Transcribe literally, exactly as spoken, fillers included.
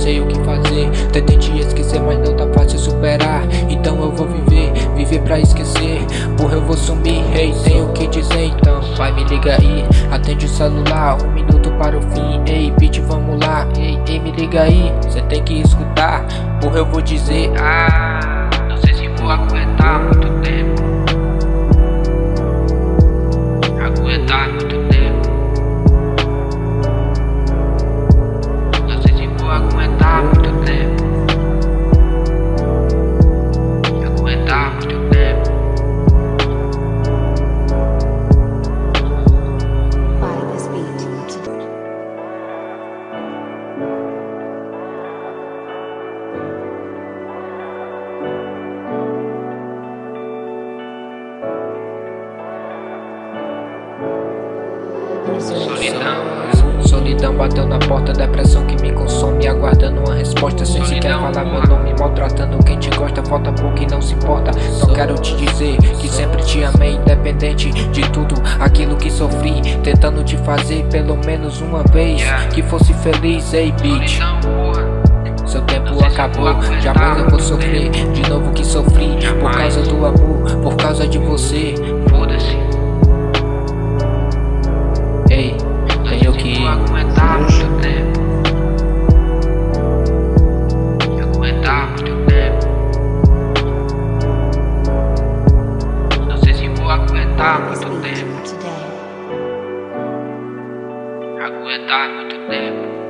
sei o que fazer. Tentei te esquecer, mas não tá fácil superar. Então eu vou viver, viver pra esquecer. Porra, eu vou sumir, ei, tenho o que dizer. Então vai, me liga aí, atende o celular. Um minuto para o fim, ei, beat, vamos lá. Ei, ei, me liga aí, cê tem que escutar. Porra, eu vou dizer, ah, não sei se vou aguentar muito tempo. Aguentar muito tempo. Não sei se vou aguentar muito tempo. Aguentar muito tempo. By this beat. Solidão, solidão bateu na porta, depressão que me consome, aguardando uma resposta sem sequer falar meu nome, maltratando quem te gosta, falta pouco e não se importa. Só quero te dizer que sempre te amei, independente de tudo aquilo que sofri, tentando te fazer pelo menos uma vez que fosse feliz, ei, bitch. Seu tempo acabou, jamais eu vou sofrer de novo que sofri, por causa do amor, por causa de você. Foda-se. Ei, tenho que ir. Aguentar muito tempo. Aguentar muito tempo. Não sei se vou aguentar By this muito beat tempo. today. Aguentar muito tempo.